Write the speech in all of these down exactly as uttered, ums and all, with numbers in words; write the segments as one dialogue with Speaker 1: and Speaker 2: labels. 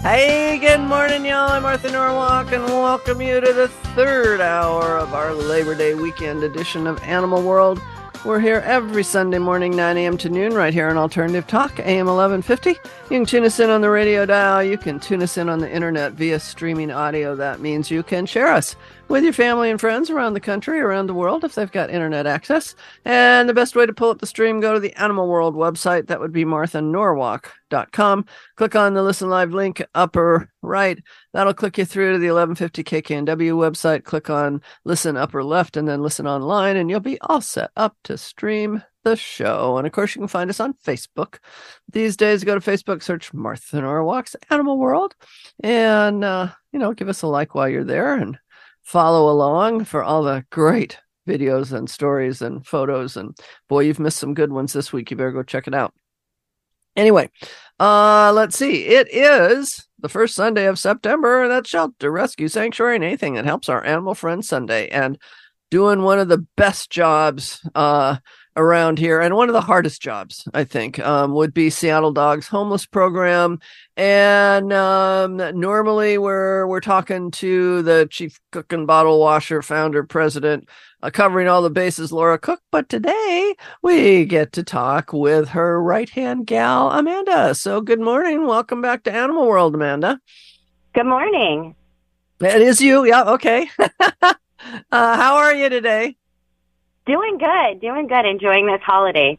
Speaker 1: Hey, good morning, y'all. I'm Martha Norwalk, and welcome you to the third hour of our Labor Day weekend edition of Animal World. We're here every Sunday morning, nine a.m. to noon, right here on Alternative Talk, A M eleven fifty. You can tune us in on the radio dial. You can tune us in on the internet via streaming audio. That means you can share us with your family and friends around the country, around the world, if they've got internet access. And the best way to pull up the stream, go to the Animal World website. That would be martha norwalk dot com. Click on the Listen Live link, upper right. That'll click you through to the eleven fifty K K N W website. Click on Listen upper left and then Listen online, and you'll be all set up to stream the show. And of course, you can find us on Facebook. These days, go to Facebook, search Martha Norwalk's Animal World, and, uh, you know, give us a like while you're there and follow along for all the great videos and stories and photos. And boy, you've missed some good ones this week. You better go check it out. Anyway, uh, let's see. It is the first Sunday of September, and that's Shelter, Rescue, Sanctuary, and anything that helps our animal friends Sunday. And doing one of the best jobs uh, around here, and one of the hardest jobs, I think, um, would be Seattle Dogs Homeless Program. And um, normally we're we're talking to the chief cook and bottle washer, founder, president, uh, covering all the bases, Laura Cook. But today we get to talk with her right-hand gal, Amanda. So good morning. Welcome back to Animal World, Amanda.
Speaker 2: Good morning.
Speaker 1: It is you. Yeah, okay. uh, how are you today?
Speaker 2: Doing good. Doing good. Enjoying this holiday.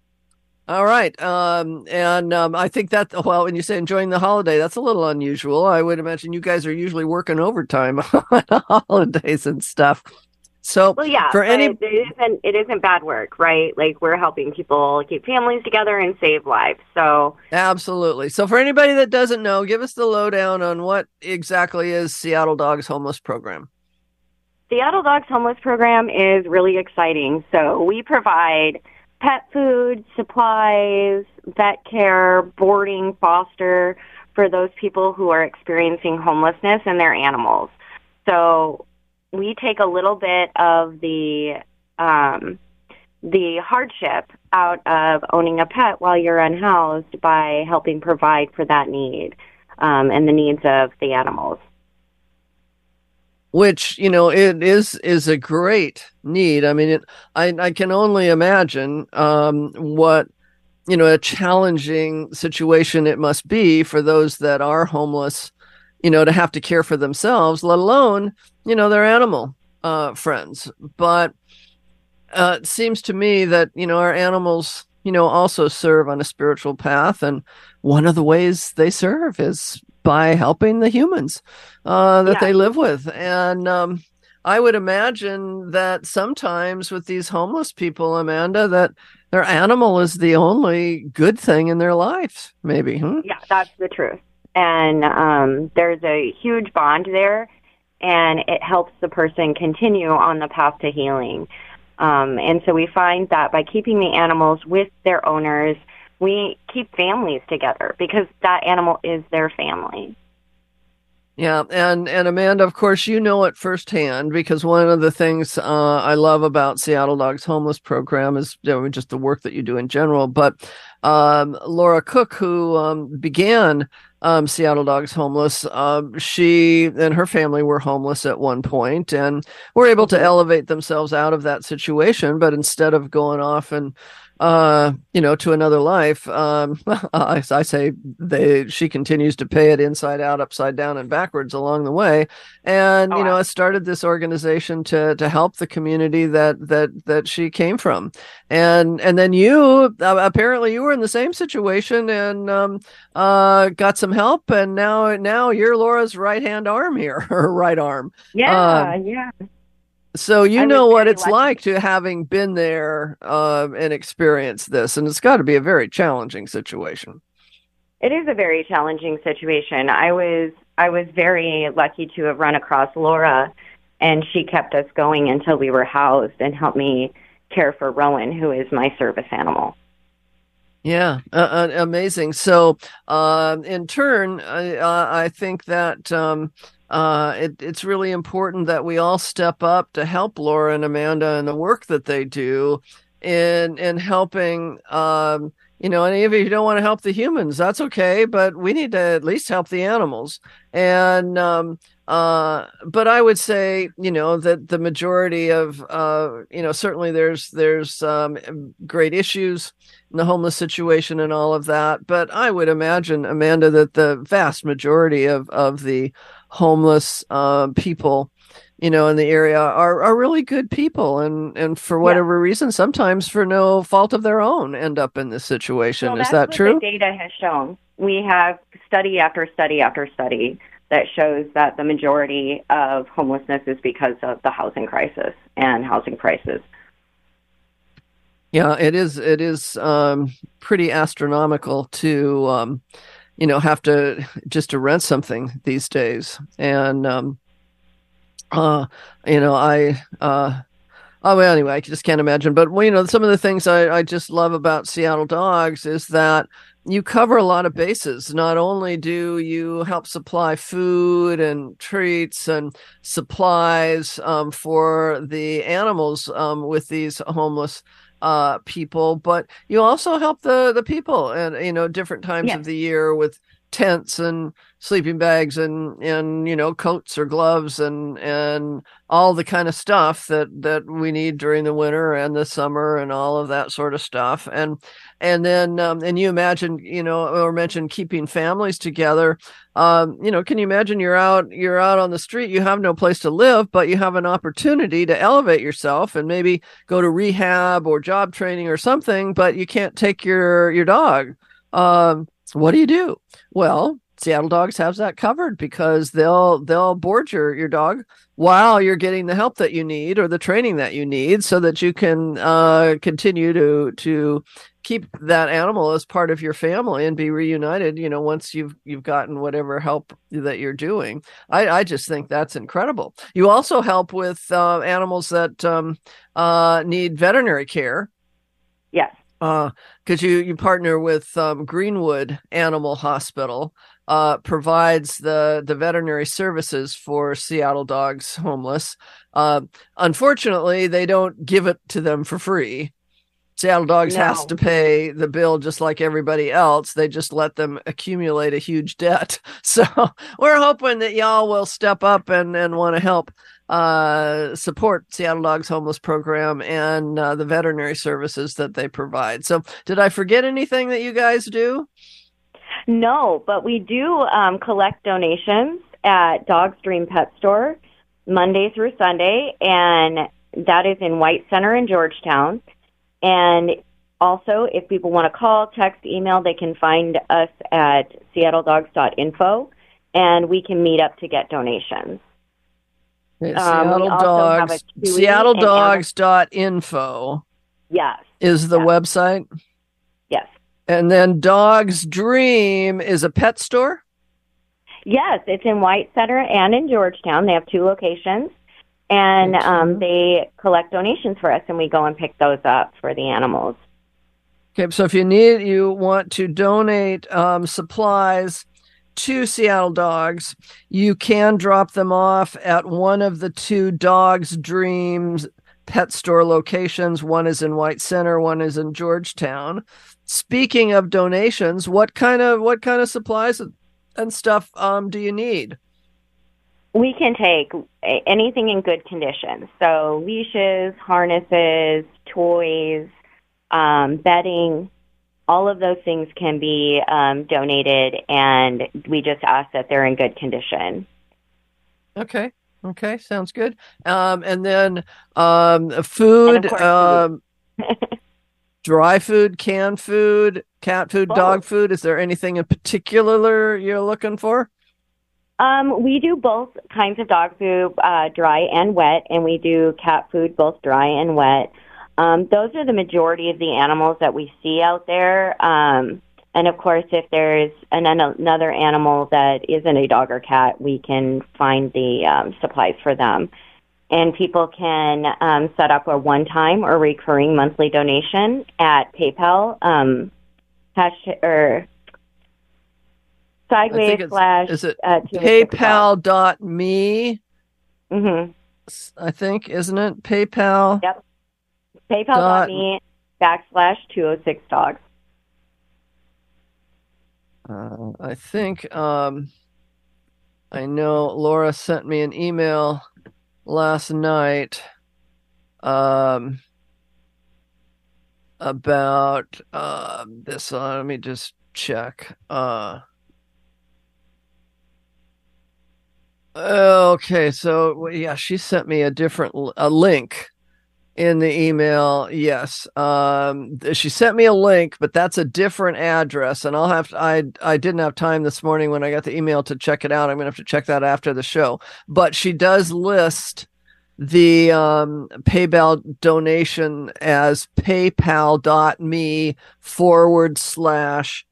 Speaker 1: All right. Um, and um, I think that, well, when you say enjoying the holiday, that's a little unusual. I would imagine you guys are usually working overtime on holidays and stuff. So,
Speaker 2: well, yeah,
Speaker 1: for any,
Speaker 2: it isn't, it isn't bad work, right? Like, we're helping people keep families together and save lives. So,
Speaker 1: absolutely. So, for anybody that doesn't know, give us the lowdown on what exactly is Seattle Dogs Homeless Program.
Speaker 2: Seattle Dogs Homeless Program is really exciting. So, we provide pet food, supplies, vet care, boarding, foster for those people who are experiencing homelessness and their animals. So we take a little bit of the um, the hardship out of owning a pet while you're unhoused by helping provide for that need um, and the needs of the animals.
Speaker 1: Which, you know, it is is a great need. I mean, it, I, I can only imagine um, what, you know, a challenging situation it must be for those that are homeless, you know, to have to care for themselves, let alone, you know, their animal uh, friends. But uh, it seems to me that, you know, our animals, you know, also serve on a spiritual path. And one of the ways they serve is by helping the humans uh, that
Speaker 2: yeah.
Speaker 1: they live with. And um, I would imagine that sometimes with these homeless people, Amanda, that their animal is the only good thing in their lives, maybe. Hmm?
Speaker 2: Yeah, that's the truth. And um, there's a huge bond there, and it helps the person continue on the path to healing. Um, and so we find that by keeping the animals with their owners, we keep families together because that animal is their family.
Speaker 1: Yeah, and, and Amanda, of course, you know it firsthand, because one of the things uh, I love about Seattle Dogs Homeless Program is, you know, just the work that you do in general. But um, Laura Cook, who um, began um, Seattle Dogs Homeless, uh, she and her family were homeless at one point and were able to elevate themselves out of that situation. But instead of going off and Uh, you know, to another life. Um, I, I say they, she continues to pay it inside out, upside down, and backwards along the way. And,
Speaker 2: oh,
Speaker 1: you know,
Speaker 2: wow.
Speaker 1: I started this organization to, to help the community that, that, that she came from. And, and then you, uh, apparently you were in the same situation and, um, uh, got some help. And now, now you're Laura's right hand arm here, her right arm.
Speaker 2: Yeah.
Speaker 1: Um,
Speaker 2: yeah.
Speaker 1: So you
Speaker 2: I
Speaker 1: know
Speaker 2: was
Speaker 1: what
Speaker 2: very
Speaker 1: it's
Speaker 2: lucky.
Speaker 1: like to having been there um, and experienced this, and it's got to be a very challenging situation.
Speaker 2: It is a very challenging situation. I was I was very lucky to have run across Laura, and she kept us going until we were housed and helped me care for Rowan, who is my service animal.
Speaker 1: Yeah, uh, uh, amazing. So, uh, in turn, I, uh, I think that um, uh, it, it's really important that we all step up to help Laura and Amanda in the work that they do in in helping, um, You know, and if you don't want to help the humans, that's okay, but we need to at least help the animals. And um uh but I would say, you know, that the majority of uh you know, certainly there's there's um great issues in the homeless situation and all of that, but I would imagine, Amanda, that the vast majority of of the homeless uh people, you know, in the area are are really good people, and and for
Speaker 2: Yeah.
Speaker 1: whatever reason, sometimes for no fault of their own, end up in this situation.
Speaker 2: Well,
Speaker 1: Is
Speaker 2: that's
Speaker 1: that
Speaker 2: what the
Speaker 1: true?
Speaker 2: data has shown. We have study after study after study that shows that the majority of homelessness is because of the housing crisis and housing prices.
Speaker 1: Yeah, it is. It is um, pretty astronomical to um, you know, have to just to rent something these days, and um, uh, you know, I uh, oh, well, anyway, I just can't imagine. But, well, you know, some of the things I, I just love about Seattle Dogs is that you cover a lot of bases. Not only do you help supply food and treats and supplies um, for the animals um, with these homeless uh, people, but you also help the, the people and, you know, different times
Speaker 2: Yes.
Speaker 1: of the year with tents and sleeping bags and, and, you know, coats or gloves and, and, all the kind of stuff that that we need during the winter and the summer and all of that sort of stuff. And and then um, and you imagine, you know, or mentioned keeping families together. Um, you know, can you imagine you're out you're out on the street, you have no place to live, but you have an opportunity to elevate yourself and maybe go to rehab or job training or something, but you can't take your your dog. Um, what do you do? Well, Seattle Dogs has that covered because they'll they'll board your your dog while you're getting the help that you need or the training that you need, so that you can uh, continue to to keep that animal as part of your family and be reunited. You know, once you've you've gotten whatever help that you're doing, I, I just think that's incredible. You also help with uh, animals that um, uh, need veterinary care.
Speaker 2: Yes.
Speaker 1: Uh, because you you partner with um, Greenwood Animal Hospital, uh, provides the the veterinary services for Seattle Dogs homeless. Uh, unfortunately, they don't give it to them for free. Seattle Dogs has to
Speaker 2: No.
Speaker 1: pay the bill just like everybody else. They just let them accumulate a huge debt. So we're hoping that y'all will step up and, and want to help uh, support Seattle Dogs homeless program and uh, the veterinary services that they provide. So did I forget anything that you guys do?
Speaker 2: No, but we do um, collect donations at Dog's Dream Pet Store Monday through Sunday, and that is in White Center in Georgetown. And also, if people want to call, text, email, they can find us at seattle dogs dot info, and we can meet up to get donations.
Speaker 1: Okay,
Speaker 2: Um, we
Speaker 1: Seattle
Speaker 2: also have
Speaker 1: Dogs,
Speaker 2: a Chewy
Speaker 1: seattle
Speaker 2: and
Speaker 1: dogs dot info
Speaker 2: Yes,
Speaker 1: is the
Speaker 2: yes,
Speaker 1: website.
Speaker 2: yes.
Speaker 1: And then Dog's Dream is a pet store?
Speaker 2: Yes, it's in White Center and in Georgetown. They have two locations. And um, they collect donations for us, and we go and pick those up for the animals.
Speaker 1: Okay, so if you need, you want to donate um, supplies to Seattle Dogs, you can drop them off at one of the two Dogs Dreams pet store locations. One is in White Center, one is in Georgetown. Speaking of donations, what kind of what kind of supplies and stuff um, do you need?
Speaker 2: We can take anything in good condition. So leashes, harnesses, toys, um, bedding, all of those things can be um, donated, and we just ask that they're in good condition.
Speaker 1: Okay. Okay. Sounds good. Um, and then um, food,
Speaker 2: And of course,
Speaker 1: um, dry food, canned food, cat food,
Speaker 2: Both.
Speaker 1: dog food. Is there anything in particular you're looking for?
Speaker 2: Um, we do both kinds of dog food, uh, dry and wet, and we do cat food, both dry and wet. Um, those are the majority of the animals that we see out there. Um, and of course, if there's an, another animal that isn't a dog or cat, we can find the um, supplies for them. And people can um, set up a one-time or recurring monthly donation at PayPal, um, hashtag, or sideways slash
Speaker 1: is it
Speaker 2: uh,
Speaker 1: paypal dot me?
Speaker 2: Mm-hmm.
Speaker 1: I think, isn't it? PayPal.
Speaker 2: Yep. PayPal dot me backslash two oh six dogs.
Speaker 1: Uh, I think um, I know Laura sent me an email last night um, about uh, this. Uh, let me just check. Uh, okay, so well, yeah, she sent me a different a link in the email. Yes. Um, she sent me a link, but that's a different address. And I'll have to, I, I didn't have time this morning when I got the email to check it out. I'm going to have to check that after the show, but she does list the um, PayPal donation as paypal.me forward slash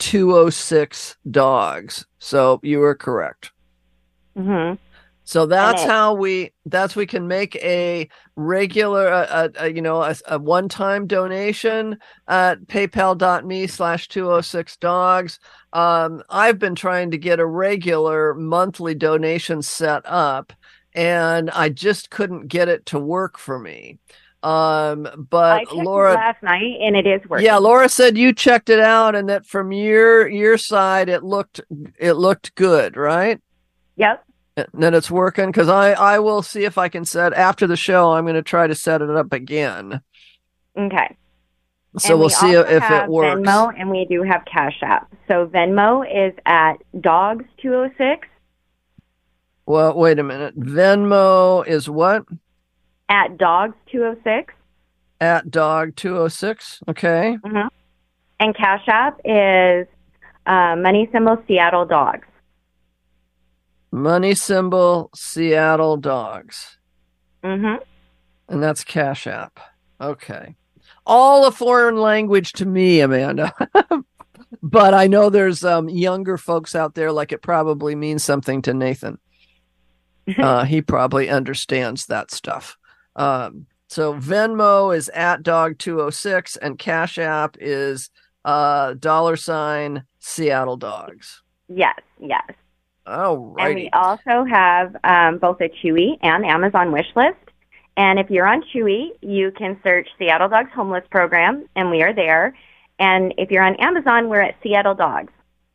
Speaker 1: 206 dogs. So you were correct.
Speaker 2: Mm-hmm.
Speaker 1: So that's how we that's we can make a regular uh, a, you know a, a one-time donation at paypal.me slash 206 dogs. Um, I've been trying to get a regular monthly donation set up, and I just couldn't get it to work for me. Um, but
Speaker 2: I checked
Speaker 1: Laura
Speaker 2: it last night, and it is working.
Speaker 1: Yeah, Laura said you checked it out, and that from your your side it looked it looked good, right?
Speaker 2: Yep.
Speaker 1: And then it's working because I I will see if I can set after the show. I'm going to try to set it up again.
Speaker 2: Okay.
Speaker 1: So
Speaker 2: and
Speaker 1: we'll
Speaker 2: we
Speaker 1: see
Speaker 2: also
Speaker 1: if
Speaker 2: have
Speaker 1: it works.
Speaker 2: Venmo, and we do have Cash App. So Venmo is at dogs two oh six.
Speaker 1: Well, wait a minute. Venmo is what?
Speaker 2: At dogs two oh six.
Speaker 1: At dog two oh six. Okay.
Speaker 2: Mm-hmm. And Cash App is uh, money symbol Seattle Dogs.
Speaker 1: Money symbol Seattle Dogs.
Speaker 2: Mm-hmm.
Speaker 1: And that's Cash App. Okay. All a foreign language to me, Amanda. But I know there's um, younger folks out there, like it probably means something to Nathan. Uh, he probably understands that stuff. Um, so Venmo is at dog two oh six, and Cash App is uh, dollar sign Seattle Dogs.
Speaker 2: Yes, yes.
Speaker 1: Oh, right.
Speaker 2: And we also have um, both a Chewy and Amazon wish list. And if you're on Chewy, you can search Seattle Dogs Homeless Program, and we are there. And if you're on Amazon, we're at Seattle Dogs.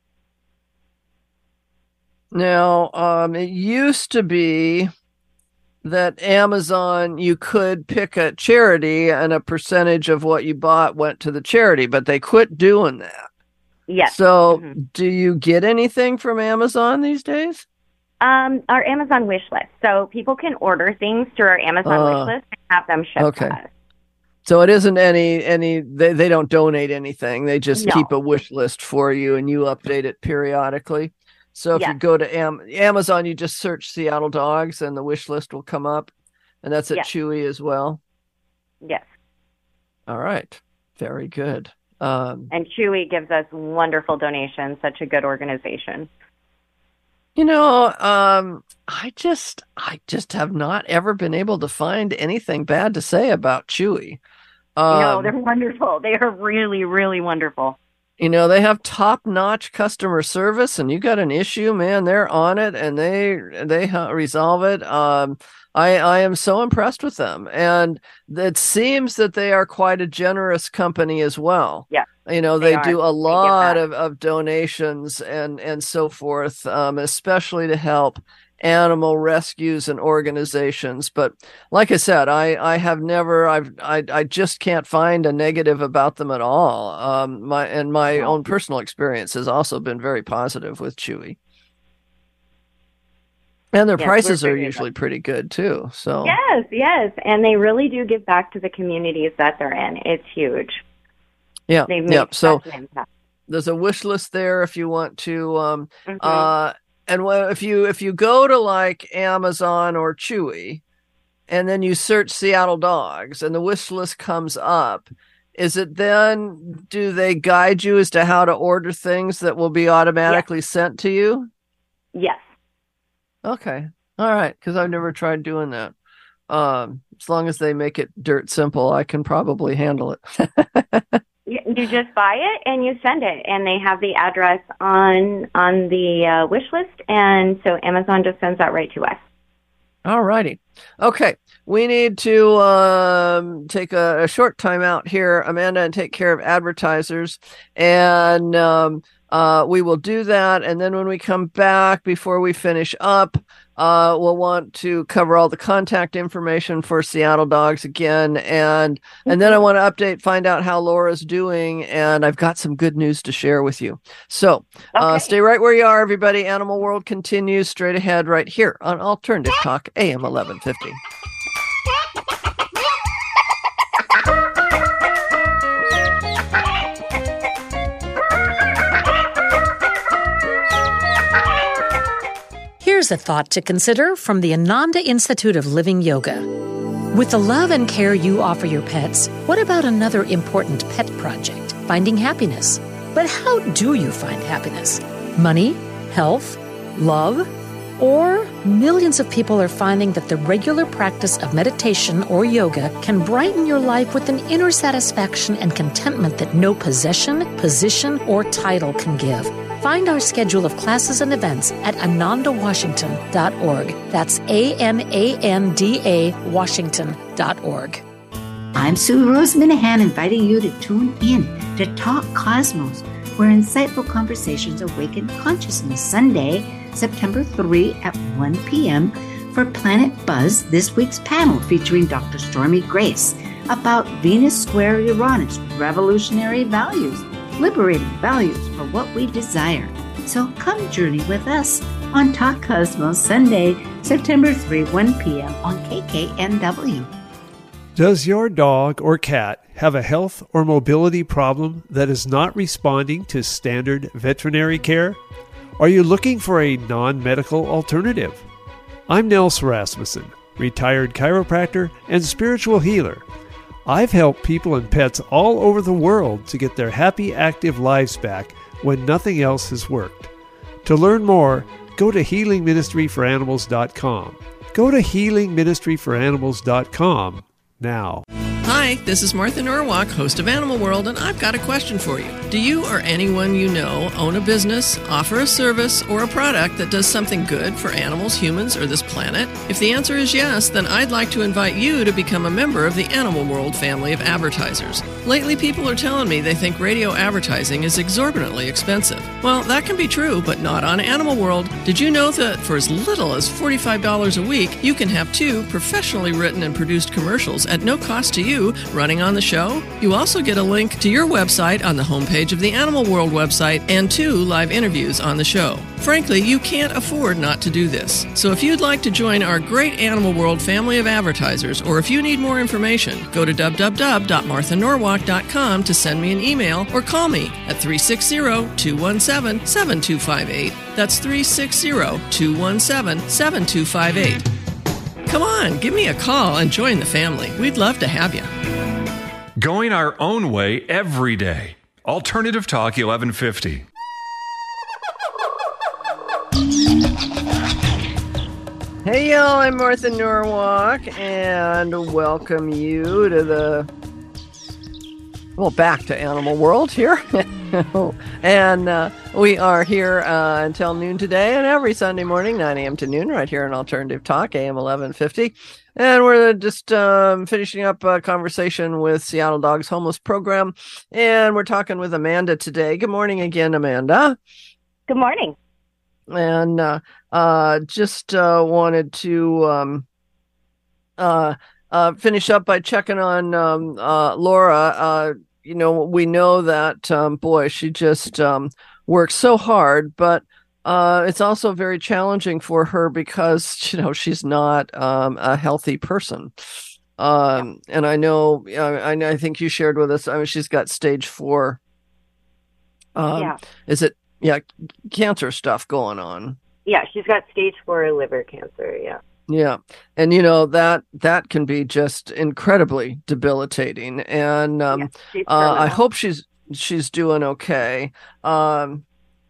Speaker 1: Now, um, it used to be that Amazon, you could pick a charity and a percentage of what you bought went to the charity, but they quit doing that.
Speaker 2: Yes.
Speaker 1: So
Speaker 2: mm-hmm.
Speaker 1: do you get anything from Amazon these days?
Speaker 2: Um, our Amazon wish list. So people can order things through our Amazon
Speaker 1: uh,
Speaker 2: wish list and have them shipped
Speaker 1: okay.
Speaker 2: to us.
Speaker 1: So it isn't any, any they, they don't donate anything. They just
Speaker 2: No.
Speaker 1: keep a wish list for you and you update it periodically. So if
Speaker 2: yes.
Speaker 1: you go to Am- Amazon, you just search Seattle Dogs and the wish list will come up. And that's at
Speaker 2: yes.
Speaker 1: Chewy as well.
Speaker 2: Yes.
Speaker 1: All right. Very good. Um,
Speaker 2: and Chewy gives us wonderful donations, such a good organization.
Speaker 1: You know, um, I just, I just have not ever been able to find anything bad to say about Chewy. Um,
Speaker 2: no, they're wonderful. They are really, really wonderful.
Speaker 1: You know, they have top-notch customer service, and you got an issue, man, they're on it, and they they resolve it. Um, I I am so impressed with them, and it seems that they are quite a generous company as well.
Speaker 2: Yeah.
Speaker 1: You know, they, they do a lot
Speaker 2: of,
Speaker 1: of donations and, and so forth, um, especially to help animal rescues and organizations. But like I said, I, I have never, I've, I, I just can't find a negative about them at all. Um, my, and my
Speaker 2: no.
Speaker 1: own personal experience has also been very positive with Chewy. And their yes, prices are usually pretty good too. So
Speaker 2: yes, yes. And they really do give back to the communities that they're in. It's huge.
Speaker 1: Yeah. Yeah. So there's a wish list there if you want to, um, mm-hmm. uh, and if you if you go to like Amazon or Chewy, and then you search Seattle Dogs, and the wish list comes up, is it then? Do they guide you as to how to order things that will be automatically yes. sent to you?
Speaker 2: Yes.
Speaker 1: Okay. All right. Because I've never tried doing that. Um, as long as they make it dirt simple, I can probably handle it.
Speaker 2: You just buy it and you send it, and they have the address on on the uh, wish list, and so Amazon just sends that right to us.
Speaker 1: All righty. Okay. We need to um, take a, a short time out here, Amanda, and take care of advertisers. And um, uh, we will do that. And then when we come back, before we finish up, uh, we'll want to cover all the contact information for Seattle Dogs again. And, and then I want to update, find out how Laura's doing. And I've got some good news to share with you. So uh,
Speaker 2: Okay.
Speaker 1: stay right where you are, everybody. Animal World continues straight ahead right here on Alternative Talk, A M eleven fifty.
Speaker 3: Here's a thought to consider from the Ananda Institute of Living Yoga. With the love and care you offer your pets, what about another important pet project, finding happiness? But how do you find happiness? Money? Health? Love? Or millions of people are finding that the regular practice of meditation or yoga can brighten your life with an inner satisfaction and contentment that no possession, position, or title can give. Find our schedule of classes and events at ananda washington dot org. That's A N A N D A Washington dot org.
Speaker 4: I'm Sue Rose Minahan, inviting you to tune in to Talk Cosmos, where insightful conversations awaken consciousness. Sunday, September third at one p.m. for Planet Buzz, this week's panel featuring Doctor Stormy Grace about Venus square Uranus, revolutionary values, liberating values for what we desire. So come journey with us on Talk Cosmos, Sunday, September third, one p.m. on K K N W.
Speaker 5: Does your dog or cat have a health or mobility problem that is not responding to standard veterinary care? Are you looking for a non-medical alternative? I'm Nels Rasmussen, retired chiropractor and spiritual healer. I've helped people and pets all over the world to get their happy, active lives back when nothing else has worked. To learn more, go to healing ministry for animals dot com. Go to healing ministry for animals dot com now.
Speaker 1: Hi, this is Martha Norwalk, host of Animal World, and I've got a question for you. Do you or anyone you know own a business, offer a service, or a product that does something good for animals, humans, or this planet? If the answer is yes, then I'd like to invite you to become a member of the Animal World family of advertisers. Lately, people are telling me they think radio advertising is exorbitantly expensive. Well, that can be true, but not on Animal World. Did you know that for as little as forty-five dollars a week, you can have two professionally written and produced commercials at no cost to you running on the show? You also get a link to your website on the homepage of the Animal World website and two live interviews on the show. Frankly, you can't afford not to do this. So if you'd like to join our great Animal World family of advertisers, or if you need more information, go to w w w dot martha norwalk dot com to send me an email or call me at three six zero, two one seven, seven two five eight. That's three six zero, two one seven, seven two five eight. Come on, give me a call and join the family. We'd love to have you.
Speaker 6: Going our own way every day. Alternative Talk eleven fifty.
Speaker 1: Hey y'all, I'm Martha Norwalk, and welcome you to the, well, back to Animal World here. And uh, we are here uh, until noon today, and every Sunday morning, nine a.m. to noon, right here on Alternative Talk, A M eleven fifty. And we're just um, finishing up a conversation with Seattle Dogs Homeless Program, and we're talking with Amanda today. Good morning again, Amanda.
Speaker 2: Good morning.
Speaker 1: And uh, uh, just uh, wanted to um, uh, uh, finish up by checking on um, uh, Laura. Uh, you know, we know that, um, boy, she just um, works so hard, but uh, it's also very challenging for her because, you know, she's not um, a healthy person. Um, and I know, I, I think you shared with us, I mean, she's got stage four. Um,
Speaker 2: yeah.
Speaker 1: Is it? Yeah, cancer stuff going on.
Speaker 2: Yeah, she's got stage four liver cancer, yeah.
Speaker 1: Yeah. And, you know, that that can be just incredibly debilitating. And um,
Speaker 2: yeah,
Speaker 1: uh, I hope she's she's doing okay. Um,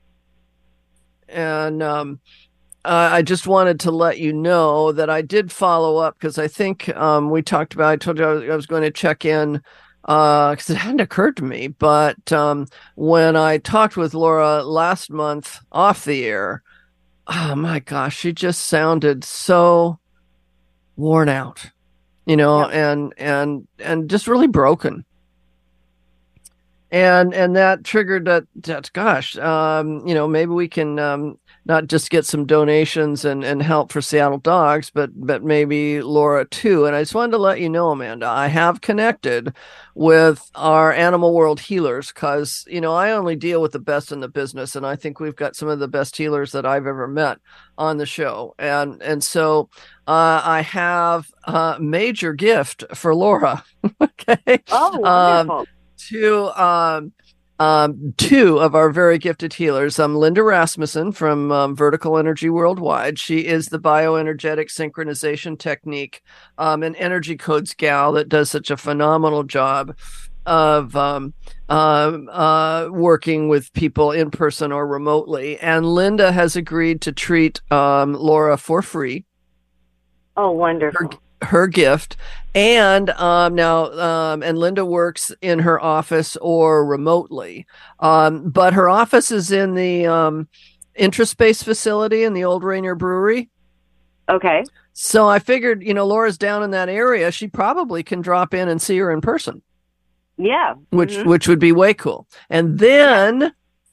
Speaker 1: and um, uh, I just wanted to let you know that I did follow up because I think um, we talked about, I told you I was, I was going to check in because uh, it hadn't occurred to me. But um, when I talked with Laura last month off the air, oh my gosh, she just sounded so worn out, you know,
Speaker 2: yeah.
Speaker 1: and and and just really broken. And and that triggered that, that gosh, um, you know, maybe we can um, not just get some donations and, and help for Seattle Dogs, but but maybe Laura too. And I just wanted to let you know, Amanda, I have connected with our Animal World healers because, you know, I only deal with the best in the business. And I think we've got some of the best healers that I've ever met on the show. And, and so uh, I have a major gift for Laura. Okay.
Speaker 2: Oh, wonderful.
Speaker 1: Um, to um, um, two of our very gifted healers. Um, Linda Rasmussen from um, Vertical Energy Worldwide. She is the bioenergetic synchronization technique um, and energy codes gal that does such a phenomenal job of um, uh, uh, working with people in person or remotely. And Linda has agreed to treat um, Laura for free.
Speaker 2: Oh, wonderful.
Speaker 1: Her, her gift. And um, now, um, and Linda works in her office or remotely. Um, but her office is in the um, Intraspace facility in the old Rainier Brewery.
Speaker 2: Okay.
Speaker 1: So I figured, you know, Laura's down in that area. She probably can drop in and see her in person.
Speaker 2: Yeah.
Speaker 1: Which,
Speaker 2: mm-hmm.
Speaker 1: which would be way cool. And then... Yeah.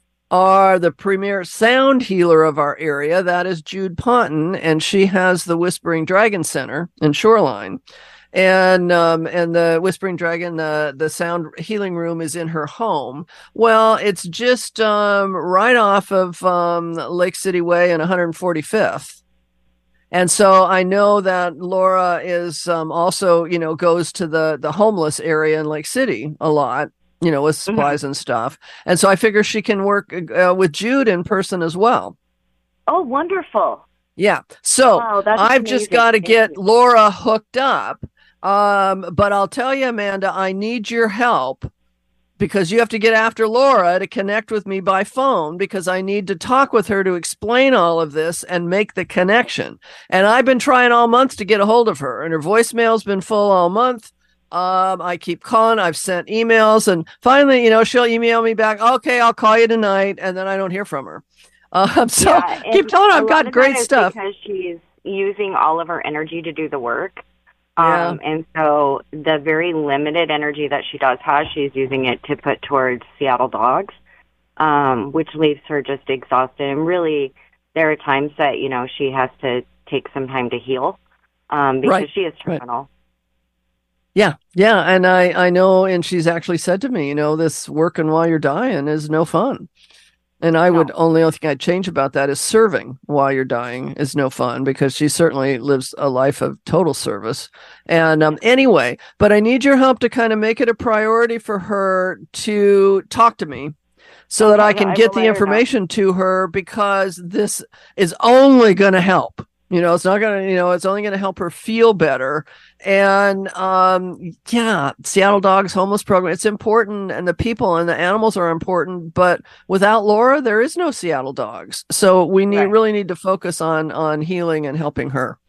Speaker 1: Are the premier sound healer of our area. That is Jude Ponton, and she has the Whispering Dragon Center in Shoreline. And um, and the Whispering Dragon, the, the sound healing room is in her home. Well, it's just um, right off of um, Lake City Way and one hundred forty-fifth. And so I know that Laura is um, also, you know, goes to the, the homeless area in Lake City a lot. You know, with supplies mm-hmm. and stuff. And so I figure she can work uh, with Jude in person as well.
Speaker 2: Oh, wonderful.
Speaker 1: Yeah. So
Speaker 2: wow,
Speaker 1: I've
Speaker 2: amazing.
Speaker 1: just got to get you. Laura hooked up. Um, but I'll tell you, Amanda, I need your help because you have to get after Laura to connect with me by phone because I need to talk with her to explain all of this and make the connection. And I've been trying all month to get a hold of her, and her voicemail's been full all month. Um, I keep calling, I've sent emails, and finally, you know, she'll email me back. Okay, I'll call you tonight. And then I don't hear from her. Um, so
Speaker 2: yeah,
Speaker 1: keep telling her I've got great stuff.
Speaker 2: Because she's using all of her energy to do the work. Yeah. Um, and so the very limited energy that she does have, she's using it to put towards Seattle Dogs, um, which leaves her just exhausted. And really, there are times that, you know, she has to take some time to heal, um, because
Speaker 1: right.
Speaker 2: she is terminal.
Speaker 1: Right. Yeah, yeah, and I, I know, and she's actually said to me, you know, this working while you're dying is no fun. And I no. would, only thing I'd change about that is serving while you're dying is no fun, because she certainly lives a life of total service. And um, anyway, but I need your help to kind of make it a priority for her to talk to me so okay, that I can I get the information to her, because this is only going to help. You know, it's not going to, you know, it's only going to help her feel better. And, um, yeah, Seattle Dogs homeless program, it's important, and the people and the animals are important, but without Laura, there is no Seattle Dogs. So we need, right. really need to focus on, on healing and helping her.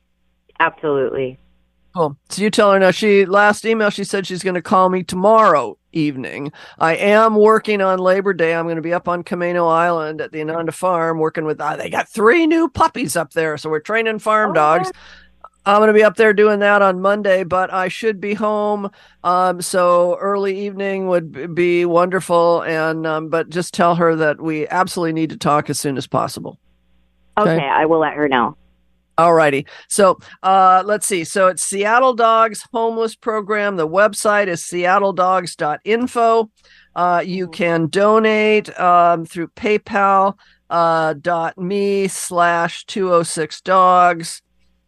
Speaker 2: Absolutely.
Speaker 1: Cool. So you tell her now. She, last email, she said she's going to call me tomorrow evening. I am working on Labor Day. I'm going to be up on Camino Island at the Ananda Farm working with, uh, they got three new puppies up there. So we're training farm oh, dogs. Yeah. I'm going to be up there doing that on Monday, but I should be home. Um, so early evening would be wonderful. And, um, but just tell her that we absolutely need to talk as soon as possible.
Speaker 2: Okay. okay I will let her know.
Speaker 1: All righty. So uh, let's see. So it's Seattle Dogs Homeless Program. The website is seattle dogs dot info. Uh, you can donate um, through PayPal uh, dot me slash two oh six dogs.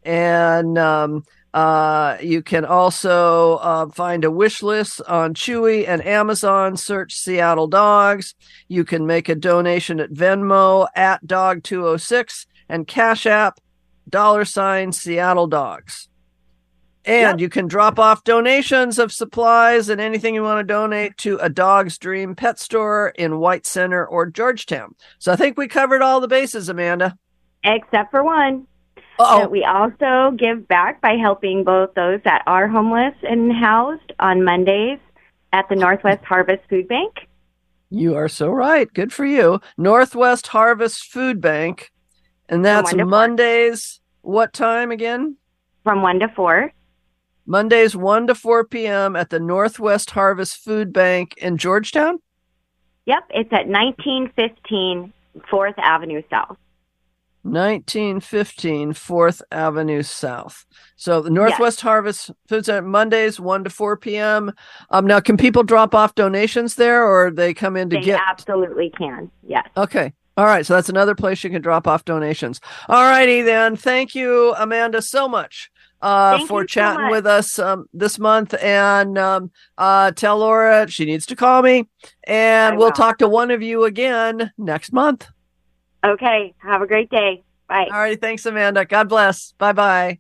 Speaker 1: And um, uh, you can also uh, find a wish list on Chewy and Amazon. Search Seattle Dogs. You can make a donation at Venmo at dog two oh six and Cash App dollar sign Seattle Dogs. And yep. you can drop off donations of supplies and anything you want to donate to A Dog's Dream Pet Store in White Center or Georgetown. So I think we covered all the bases, Amanda.
Speaker 2: Except for one.
Speaker 1: Uh-oh.
Speaker 2: We also give back by helping both those that are homeless and housed on Mondays at the Northwest Harvest Food Bank.
Speaker 1: You are so right. Good for you. Northwest Harvest Food Bank. And that's Mondays. What time again?
Speaker 2: From one to four.
Speaker 1: Mondays, one to four p.m. at the Northwest Harvest Food Bank in Georgetown?
Speaker 2: Yep, it's at nineteen fifteen fourth Avenue South.
Speaker 1: nineteen fifteen fourth Avenue South. So the Northwest yes. Harvest Food Center, Mondays, one to four p.m. Um, now, can people drop off donations there, or they come in to
Speaker 2: they
Speaker 1: get?
Speaker 2: They absolutely can, yes.
Speaker 1: Okay. All right. So that's another place you can drop off donations. All righty, then. Thank you, Amanda, so much. Uh, for chatting
Speaker 2: so
Speaker 1: with us um, this month, and um, uh, tell Laura she needs to call me, and I we'll will. talk to one of you again next month.
Speaker 2: Okay. Have a great day. Bye.
Speaker 1: All righty. Thanks, Amanda. God bless. Bye-bye.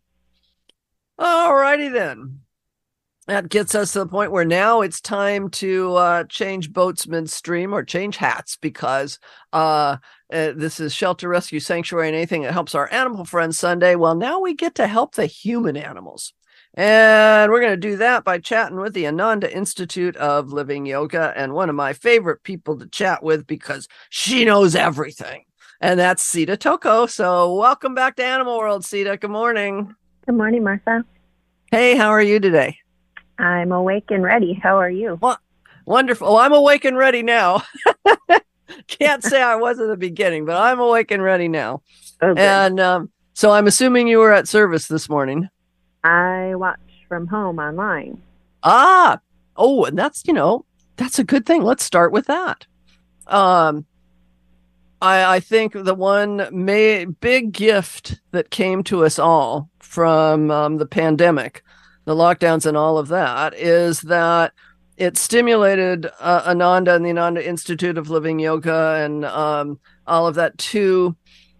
Speaker 1: All righty then. That gets us to the point where now it's time to uh, change boats midstream, or change hats, because uh, uh, this is Shelter Rescue Sanctuary and anything that helps our animal friends Sunday. Well, now we get to help the human animals. And we're going to do that by chatting with the Ananda Institute of Living Yoga, and one of my favorite people to chat with because she knows everything. And that's Sita Toko. So welcome back to Animal World, Sita. Good morning.
Speaker 7: Good morning, Martha.
Speaker 1: Hey, how are you today?
Speaker 7: I'm awake and ready. How are you?
Speaker 1: Well, wonderful. Well, I'm awake and ready now. Can't say I was at the beginning, but I'm awake and ready now.
Speaker 7: Oh,
Speaker 1: and um, so I'm assuming you were at service this morning.
Speaker 7: I watch from home online.
Speaker 1: Ah, oh, and that's, you know, that's a good thing. Let's start with that. Um, I, I think the one may, big gift that came to us all from um, the pandemic, the lockdowns and all of that, is that it stimulated uh, Ananda and the Ananda Institute of Living Yoga and um, all of that to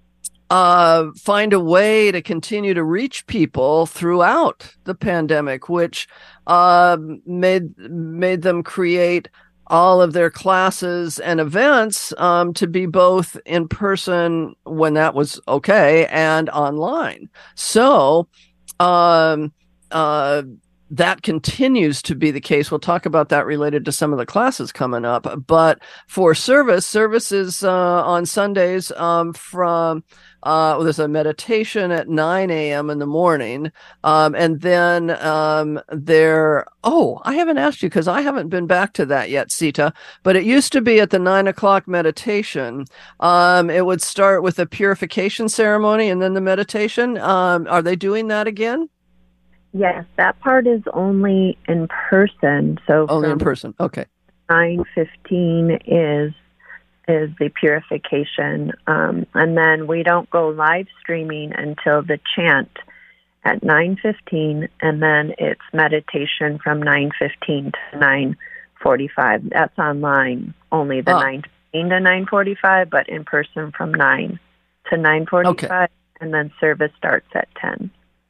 Speaker 1: uh, find a way to continue to reach people throughout the pandemic, which uh, made made them create all of their classes and events um, to be both in person when that was okay and online. So um, uh, that continues to be the case. We'll talk about that related to some of the classes coming up. But for service, service is uh, on Sundays um, from Uh, well, there's a meditation at nine a.m. in the morning. Um, and then um, there, oh, I haven't asked you because I haven't been back to that yet, Sita, but it used to be at the nine o'clock meditation. Um, it would start with a purification ceremony and then the meditation. Um, are they doing that again?
Speaker 7: Yes, that part is only in person. So
Speaker 1: only in person. Okay.
Speaker 7: nine fifteen is is the purification. Um, and then we don't go live streaming until the chant at nine fifteen, and then it's meditation from nine fifteen to nine forty-five. That's online, only the oh. nine fifteen to nine forty-five, but in person from nine to nine forty-five, okay. And then service starts at ten.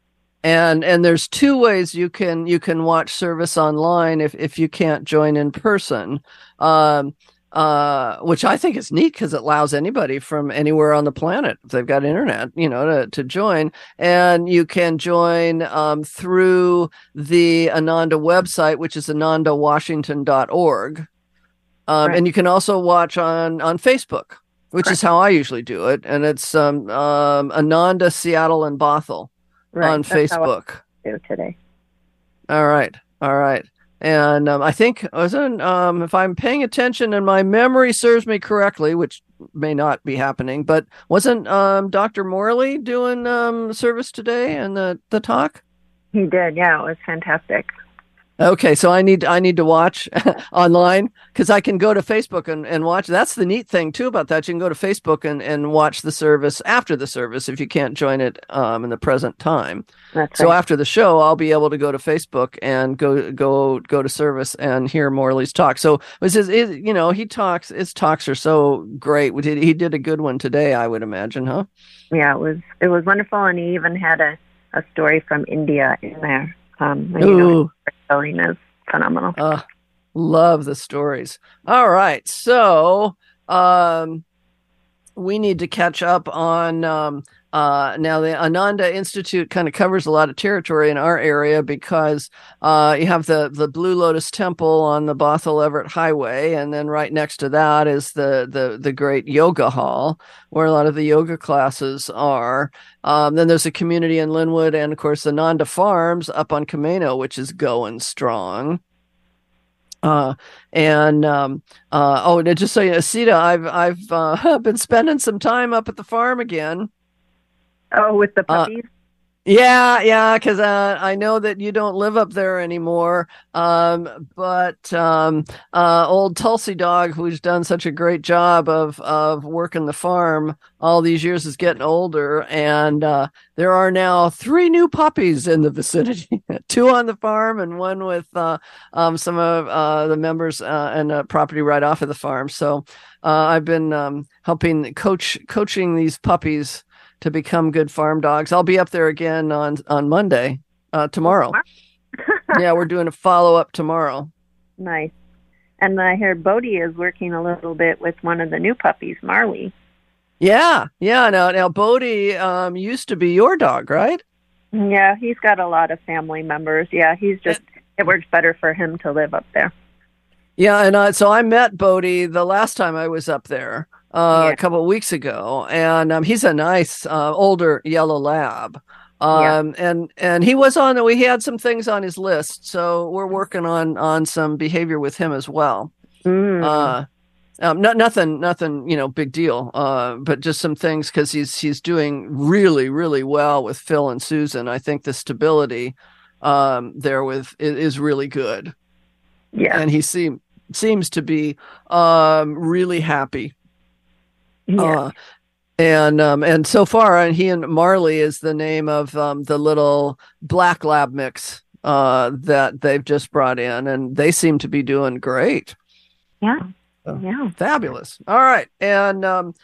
Speaker 1: And and there's two ways you can you can watch service online if, if you can't join in person. Um, Uh, which I think is neat because it allows anybody from anywhere on the planet, if they've got internet, you know, to, to join. And you can join um, through the Ananda website, which is ananda washington dot org. Um, right. And you can also watch on, on Facebook, which Correct. Is how I usually do it. And it's um, um, Ananda, Seattle, and Bothell right. on That's Facebook.
Speaker 7: How I do today.
Speaker 1: All right. All right. And um, I think, wasn't, um, if I'm paying attention and my memory serves me correctly, which may not be happening, but wasn't um, Doctor Morley doing um, service today and the, the talk?
Speaker 7: He did, yeah. It was fantastic.
Speaker 1: Okay, so I need I need to watch online because I can go to Facebook and, and watch. That's the neat thing, too, about that. You can go to Facebook and, and watch the service after the service if you can't join it um, in the present time.
Speaker 7: That's
Speaker 1: so
Speaker 7: right.
Speaker 1: After the show, I'll be able to go to Facebook and go go go to service and hear Morley's talk. So this is, you know, he talks. His talks are so great. We did, he did a good one today, I would imagine, huh?
Speaker 7: Yeah, it was it was wonderful, and he even had a, a story from India in there. Um, and,
Speaker 1: Ooh.
Speaker 7: You know, storytelling is phenomenal.
Speaker 1: Uh, love the stories. All right. So, um, we need to catch up on um, uh, now the Ananda Institute kind of covers a lot of territory in our area because uh, you have the, the Blue Lotus Temple on the Bothell Everett Highway. And then right next to that is the, the, the great yoga hall where a lot of the yoga classes are. Um, then there's a community in Linwood and of course Ananda Farms up on Camino, which is going strong. Uh, and, um, uh, oh, and just so you know, Sita, I've, I've, uh, been spending some time up at the farm again.
Speaker 7: Oh, with the
Speaker 1: Uh,
Speaker 7: puppies?
Speaker 1: Yeah, yeah, because uh, I know that you don't live up there anymore. Um, but um, uh, old Tulsi Dog, who's done such a great job of of working the farm all these years, is getting older, and uh, there are now three new puppies in the vicinity. Two on the farm, and one with uh, um, some of uh, the members uh, and uh, property right off of the farm. So uh, I've been um, helping coach coaching these puppies to become good farm dogs. I'll be up there again on, on Monday, uh, tomorrow. Yeah, we're doing a follow-up tomorrow.
Speaker 7: Nice. And I heard Bodie is working a little bit with one of the new puppies, Marley.
Speaker 1: Yeah, yeah. Now, now Bodie um, used to be your dog, right?
Speaker 7: Yeah, he's got a lot of family members. Yeah, he's just, it works better for him to live up there.
Speaker 1: Yeah, and uh, so I met Bodie the last time I was up there. Uh,
Speaker 7: Yeah.
Speaker 1: a couple of weeks ago, and um, he's a nice uh, older yellow lab. Um,
Speaker 7: Yeah.
Speaker 1: and and he was on. We had some things on his list, so we're working on on some behavior with him as well.
Speaker 7: Mm.
Speaker 1: Uh, um, no, nothing, nothing, you know, big deal. Uh, but just some things because he's he's doing really, really well with Phil and Susan. I think the stability um, there with is, is really good,
Speaker 7: Yeah.
Speaker 1: and he seem seems to be um, really happy.
Speaker 7: yeah.
Speaker 1: Uh, and um, and so far, and he and Marley is the name of um, the little black lab mix uh, that they've just brought in, and they seem to be doing great.
Speaker 7: yeah.
Speaker 1: Oh.
Speaker 7: Yeah.
Speaker 1: Fabulous. All right, and um,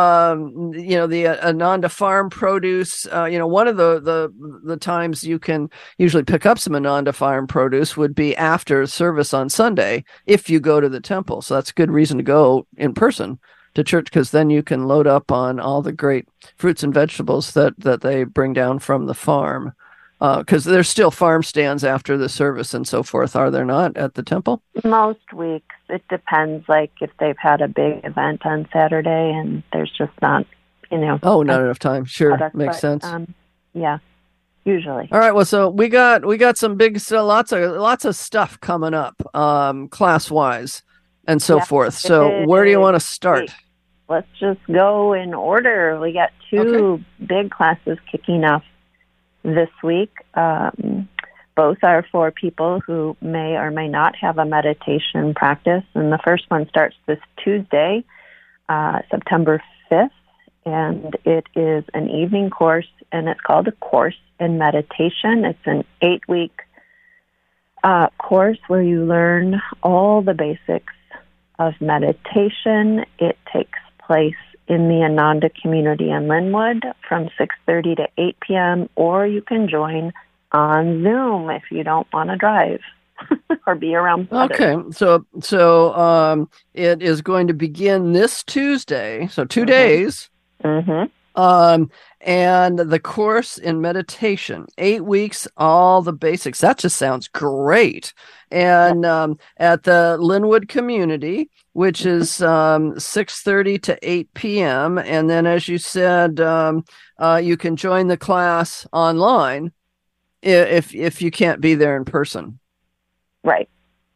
Speaker 1: um, you know the uh, Ananda Farm produce. Uh, you know, one of the the the times you can usually pick up some Ananda Farm produce would be after service on Sunday if you go to the temple. So that's a good reason to go in person to church because then you can load up on all the great fruits and vegetables that that they bring down from the farm. Because uh, there's still farm stands after the service and so forth, are there not, at the temple?
Speaker 7: Most weeks. It depends, like, if they've had a big event on Saturday and there's just not, you know.
Speaker 1: Oh, not enough time. Sure,
Speaker 7: product,
Speaker 1: makes
Speaker 7: but,
Speaker 1: sense.
Speaker 7: Um, yeah, usually.
Speaker 1: All right, well, so we got we got some big, so lots of lots of stuff coming up, um, class wise, and so
Speaker 7: Yeah,
Speaker 1: forth. So where do you want to start?
Speaker 7: Let's just go in order. We got two
Speaker 1: Okay.
Speaker 7: big classes kicking off this week. Um, both are for people who may or may not have a meditation practice. And the first one starts this Tuesday, uh, September fifth, and it is an evening course, and it's called A Course in Meditation. It's an eight-week uh, course where you learn all the basics of meditation. It takes place in the Ananda community in Linwood from six thirty to eight p.m., or you can join on Zoom if you don't want to drive or be around others.
Speaker 1: Okay, so so um, it is going to begin this Tuesday, so two
Speaker 7: Mhm.
Speaker 1: days,
Speaker 7: Mm-hmm.
Speaker 1: um, and the course in meditation, eight weeks, all the basics. That just sounds great. And um, at the Linwood community, which is um, six thirty to eight p.m., and then, as you said, um, uh, you can join the class online i- if if you can't be there in person.
Speaker 7: Right.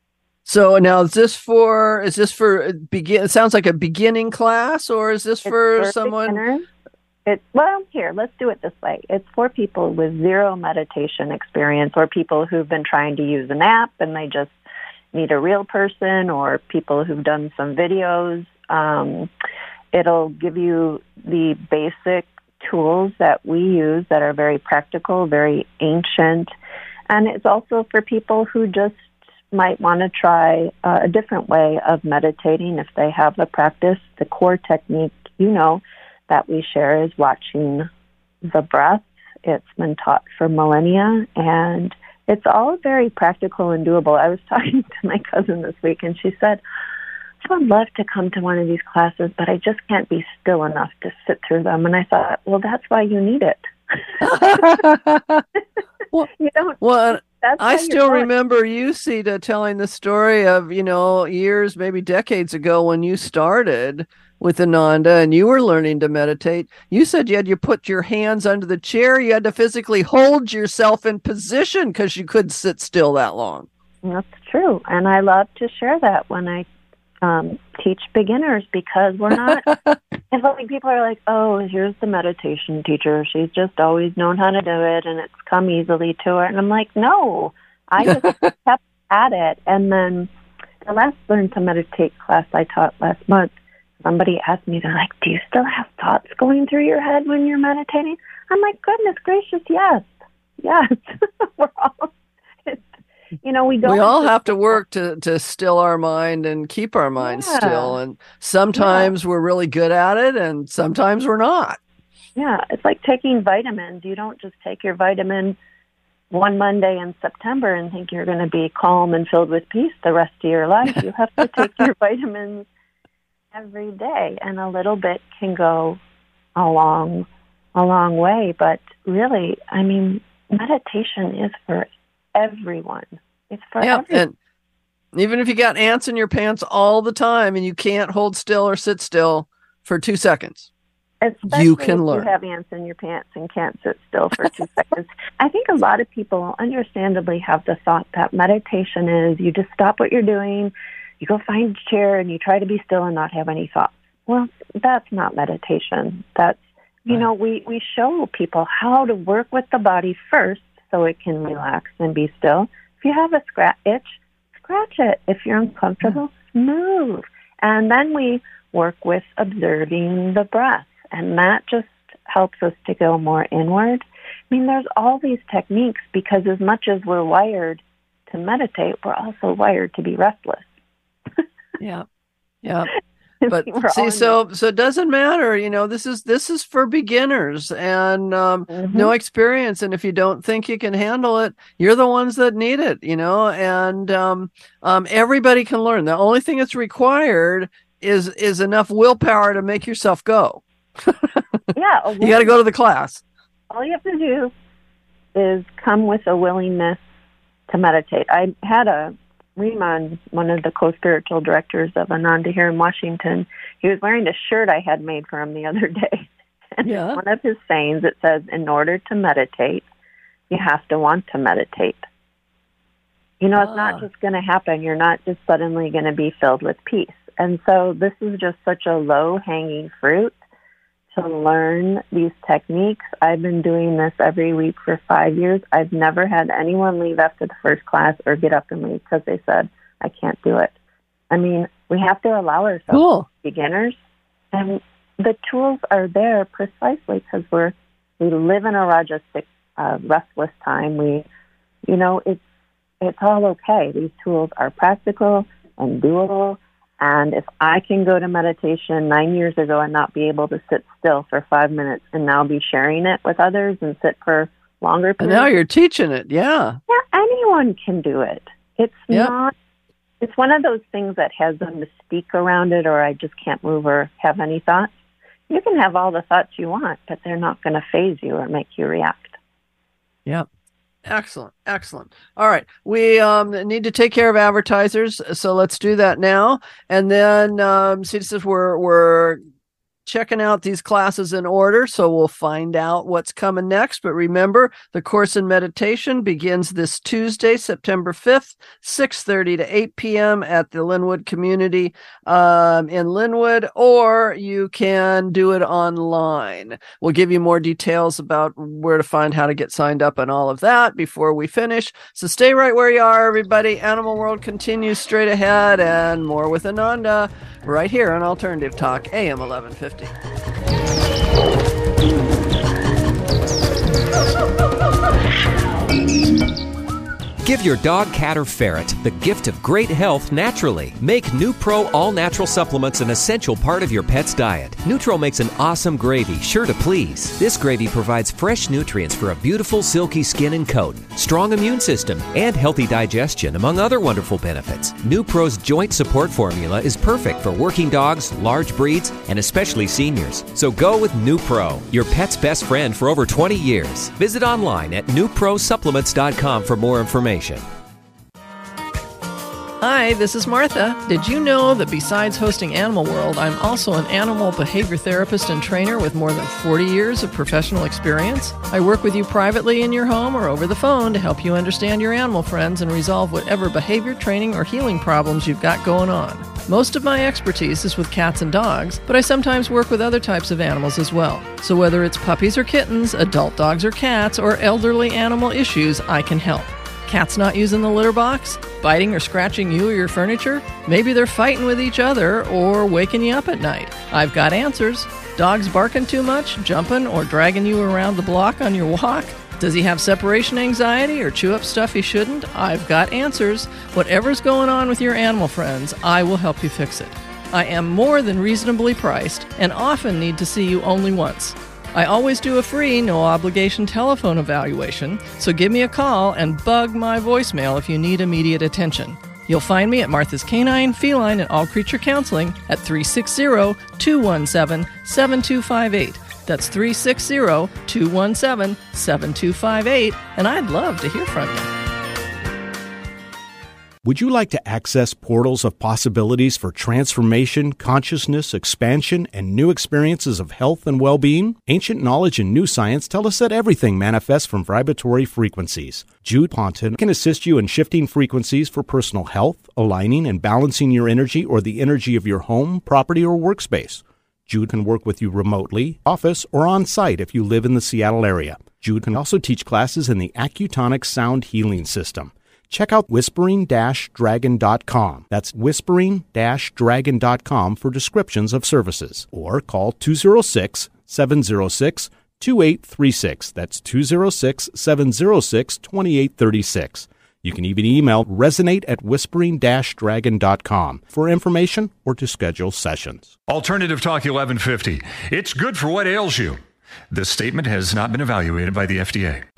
Speaker 1: So now, is this for is this for begin? It sounds like a beginning class, or is this
Speaker 7: It's
Speaker 1: for someone?
Speaker 7: beginners. It's, well, here, let's do it this way. It's for people with zero meditation experience, or people who've been trying to use an app and they just need a real person, or people who've done some videos. Um, it'll give you the basic tools that we use that are very practical, very ancient. And it's also for people who just might want to try uh, a different way of meditating if they have the practice. The core technique, you know, that we share is watching the breath. It's been taught for millennia, and it's all very practical and doable. I was talking to my cousin this week, and she said, I would love to come to one of these classes, but I just can't be still enough to sit through them. And I thought, well, that's why you need it.
Speaker 1: well,
Speaker 7: you don't.
Speaker 1: Well,
Speaker 7: that's
Speaker 1: I still remember you, Sita, telling the story of, you know, years, maybe decades ago when you started with Ananda and you were learning to meditate. You said you had to put your hands under the chair. You had to physically hold yourself in position because you couldn't sit still that long.
Speaker 7: That's true. And I love to share that when I um, teach beginners, because we're not, it's like people are like, oh, here's the meditation teacher. She's just always known how to do it and it's come easily to her. And I'm like, no, I just kept at it. And then the last Learn to Meditate class I taught last month, somebody asked me, they're like, do you still have thoughts going through your head when you're meditating? I'm like, goodness gracious, yes. Yes. We're all, it's, you know, we don't.
Speaker 1: We all have to work to, to still our mind and keep our mind
Speaker 7: yeah.
Speaker 1: still. And sometimes yeah. we're really good at it and sometimes we're not.
Speaker 7: Yeah. It's like taking vitamins. You don't just take your vitamin one Monday in September and think you're going to be calm and filled with peace the rest of your life. You have to take your vitamins every day, and a little bit can go a long, a long way. But really, I mean, meditation is for everyone. It's for
Speaker 1: yeah,
Speaker 7: everyone.
Speaker 1: And even if you got ants in your pants all the time and you can't hold still or sit still for two seconds,
Speaker 7: Especially
Speaker 1: you can
Speaker 7: if
Speaker 1: learn.
Speaker 7: You have ants in your pants and can't sit still for two seconds. I think a lot of people understandably have the thought that meditation is you just stop what you're doing, you go find a chair and you try to be still and not have any thoughts. Well, that's not meditation. That's, you know, we, we show people how to work with the body first so it can relax and be still. If you have a scratch itch, scratch it. If you're uncomfortable, move. And then we work with observing the breath. And that just helps us to go more inward. I mean, there's all these techniques because as much as we're wired to meditate, we're also wired to be restless.
Speaker 1: Yeah. Yeah. But see, so so it doesn't matter, you know, this is this is for beginners and um, mm-hmm. no experience. And if you don't think you can handle it, you're the ones that need it, you know, and um, um, everybody can learn. The only thing that's required is is enough willpower to make yourself go.
Speaker 7: Yeah.
Speaker 1: You got to go to the class.
Speaker 7: All you have to do is come with a willingness to meditate. I had a Riemann, one of the co-spiritual directors of Ananda here in Washington, he was wearing a shirt I had made for him the other day. And
Speaker 1: yeah.
Speaker 7: one of his sayings, it says, in order to meditate, you have to want to meditate. You know, ah. it's not just going to happen. You're not just suddenly going to be filled with peace. And so this is just such a low-hanging fruit to learn these techniques. I've been doing this every week for five years. I've never had anyone leave after the first class or get up and leave because they said, I can't do it. I mean, we have to allow ourselves
Speaker 1: cool.
Speaker 7: to be beginners. And the tools are there precisely because we're, we live in a rajasic, uh, restless time. We, you know, it's, it's all okay. These tools are practical and doable. And if I can go to meditation nine years ago and not be able to sit still for five minutes and now be sharing it with others and sit for longer periods.
Speaker 1: And now you're teaching it, yeah.
Speaker 7: Yeah, anyone can do it. It's
Speaker 1: yep.
Speaker 7: not, it's one of those things that has a mystique around it, or I just can't move or have any thoughts. You can have all the thoughts you want, but they're not going to faze you or make you react.
Speaker 1: Yep. Excellent. Excellent. All right. We um, need to take care of advertisers. So let's do that now. And then, um, see, this is we're, we're checking out these classes in order. So we'll find out what's coming next. But remember, the Course in Meditation begins this Tuesday, September fifth, six thirty to eight p.m. at the Linwood Community um, in Linwood, or you can do it online. We'll give you more details about where to find how to get signed up and all of that before we finish. So stay right where you are, everybody. Animal World continues straight ahead, and more with Ananda right here on Alternative Talk, A M eleven fifty.
Speaker 8: Give your dog, cat, or ferret the gift of great health naturally. Make NuPro all-natural supplements an essential part of your pet's diet. Nutro makes an awesome gravy, sure to please. This gravy provides fresh nutrients for a beautiful, silky skin and coat, strong immune system, and healthy digestion, among other wonderful benefits. NuPro's joint support formula is perfect for working dogs, large breeds, and especially seniors. So go with NuPro, your pet's best friend for over twenty years. Visit online at new pro supplements dot com for more information.
Speaker 1: Hi, this is Martha. Did you know that besides hosting Animal World, I'm also an animal behavior therapist and trainer with more than forty years of professional experience? I work with you privately in your home or over the phone to help you understand your animal friends and resolve whatever behavior, training, or healing problems you've got going on. Most of my expertise is with cats and dogs, but I sometimes work with other types of animals as well. So whether it's puppies or kittens, adult dogs or cats, or elderly animal issues, I can help. Cats not using the litter box? Biting or scratching you or your furniture? Maybe they're fighting with each other or waking you up at night. I've got answers. Dogs barking too much, jumping or dragging you around the block on your walk? Does he have separation anxiety or chew up stuff he shouldn't? I've got answers. Whatever's going on with your animal friends, I will help you fix it. I am more than reasonably priced and often need to see you only once. I always do a free, no-obligation telephone evaluation, so give me a call and bug my voicemail if you need immediate attention. You'll find me at Martha's Canine, Feline, and All Creature Counseling at three six zero, two one seven, seven two five eight. That's three six zero, two one seven, seven two five eight, and I'd love to hear from you.
Speaker 9: Would you like to access portals of possibilities for transformation, consciousness, expansion, and new experiences of health and well-being? Ancient knowledge and new science tell us that everything manifests from vibratory frequencies. Jude Ponton can assist you in shifting frequencies for personal health, aligning and balancing your energy or the energy of your home, property, or workspace. Jude can work with you remotely, office, or on-site if you live in the Seattle area. Jude can also teach classes in the Accutonic Sound Healing System. Check out whispering dash dragon dot com. That's whispering dash dragon dot com for descriptions of services. Or call two oh six, seven oh six, two eight three six. That's two oh six, seven oh six, two eight three six. You can even email resonate at whispering dash dragon dot com for information or to schedule sessions.
Speaker 6: Alternative Talk eleven fifty. It's good for what ails you. This statement has not been evaluated by the F D A.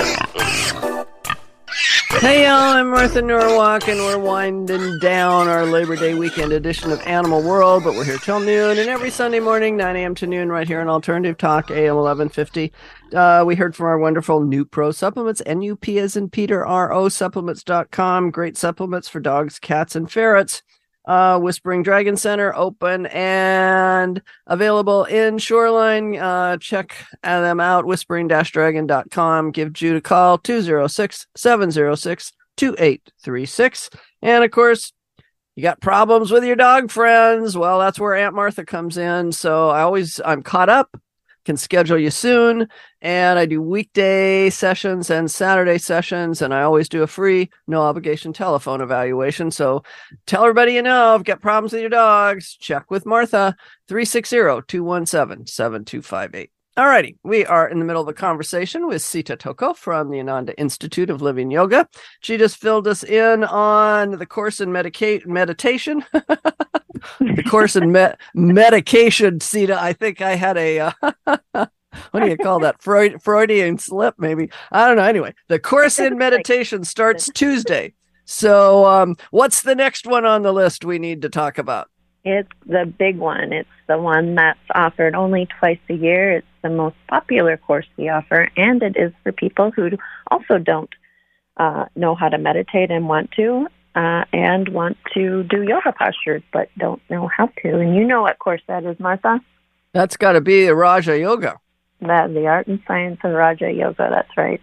Speaker 1: Hey y'all, I'm Martha Norwalk, and we're winding down our Labor Day weekend edition of Animal World, but we're here till noon, and every Sunday morning, nine a.m. to noon, right here on Alternative Talk, A M eleven fifty. Uh, we heard from our wonderful NuPro supplements, N U P as in Peter, R O supplements dot com. Great supplements for dogs, cats, and ferrets. Uh, Whispering Dragon Center open and available in Shoreline. Uh, check them out, whispering dash dragon dot com. Give Jude a call, two oh six, seven oh six, two eight three six. And of course, you got problems with your dog friends. Well, that's where Aunt Martha comes in. So I always, I'm caught up, can schedule you soon. And I do weekday sessions and Saturday sessions, and I always do a free, no obligation telephone evaluation. So tell everybody you know, if you've got problems with your dogs, check with Martha, three six zero, two one seven, seven two five eight. All righty, we are in the middle of a conversation with Sita Toko from the Ananda Institute of Living Yoga. She just filled us in on the course in medica- meditation. The course in me- medication, Sita. I think I had a... Uh, what do you call that? Freud, Freudian slip, maybe. I don't know. Anyway, the course in meditation starts Tuesday. So um, what's the next one on the list we need to talk about?
Speaker 7: It's the big one. It's the one that's offered only twice a year. It's the most popular course we offer, and it is for people who also don't uh, know how to meditate and want to, uh, and want to do yoga postures but don't know how to. And you know what course that is, Martha? That's
Speaker 1: got to be Raja Yoga.
Speaker 7: That the art and science of Raja Yoga. That's right.